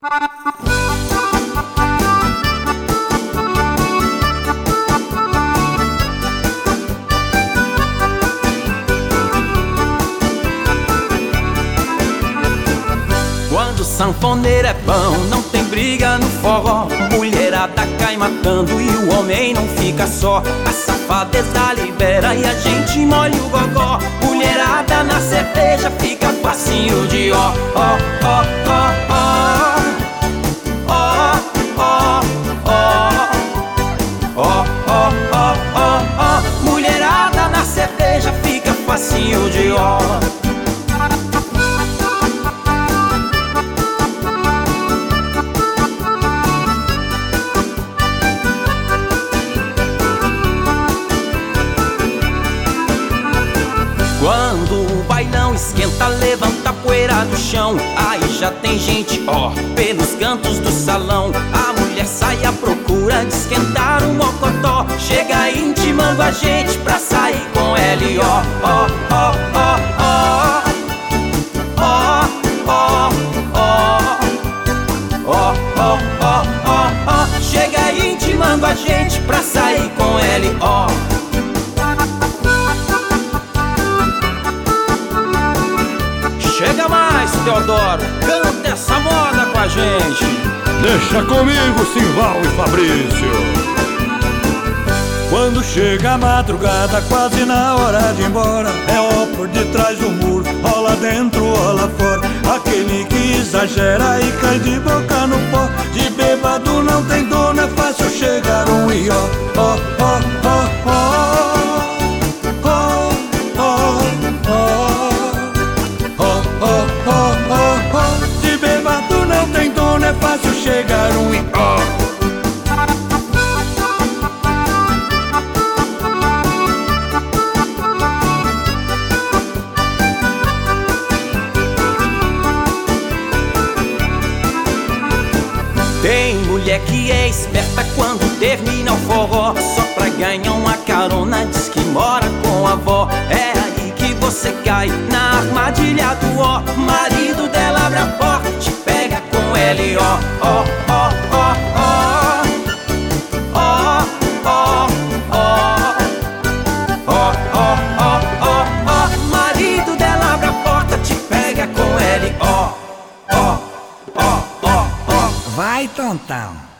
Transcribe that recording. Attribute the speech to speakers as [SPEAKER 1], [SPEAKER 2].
[SPEAKER 1] Quando sanfoneiro é bom, não tem briga no forró. Mulherada cai matando e o homem não fica só. A safadeza libera e a gente molha o gogó. Mulherada na cerveja fica facinho de ó, ó, ó, ó, ó. Ó, ó, ó. Ó, ó, ó, ó, ó. Mulherada na cerveja fica facinho de ó. Quando o bailão esquenta, levanta a poeira do chão. Aí já tem gente, ó, pelos cantos do salão. A mulher sai à procura de esquentar um mocotó. Chega intimando a gente pra sair com ele, ó, ó, ó, ó, ó. Ó, ó, ó. Ó, ó, ó, ó, ó. Chega intimando a gente pra sair com ele, ó. Chega mais, Teodoro, canta essa moda com a gente.
[SPEAKER 2] Deixa comigo, Simval e Fabrício. Quando chega a madrugada, quase na hora de ir embora, é ó por detrás do muro, ó lá dentro, ó lá fora. Aquele que exagera e cai de boca no pó. De bêbado não tem dono, é fácil chegar um e ó, ó, ó, ó, ó. De bêbado não tem dono, é fácil chegar um e ó.
[SPEAKER 1] Tem mulher que é esperta quando termina o forró. Só pra ganhar uma carona diz que mora com a avó. É aí que você cai na armadilha do ó. Marido dela abre a porta, te pega com ele, ó, ó, ó, ó, ó. Ó, ó, ó. Ó, ó, ó, ó, ó. Marido dela abre a porta, te pega com ele, ó, ó, ó, ó, ó.
[SPEAKER 3] Vai, tontão.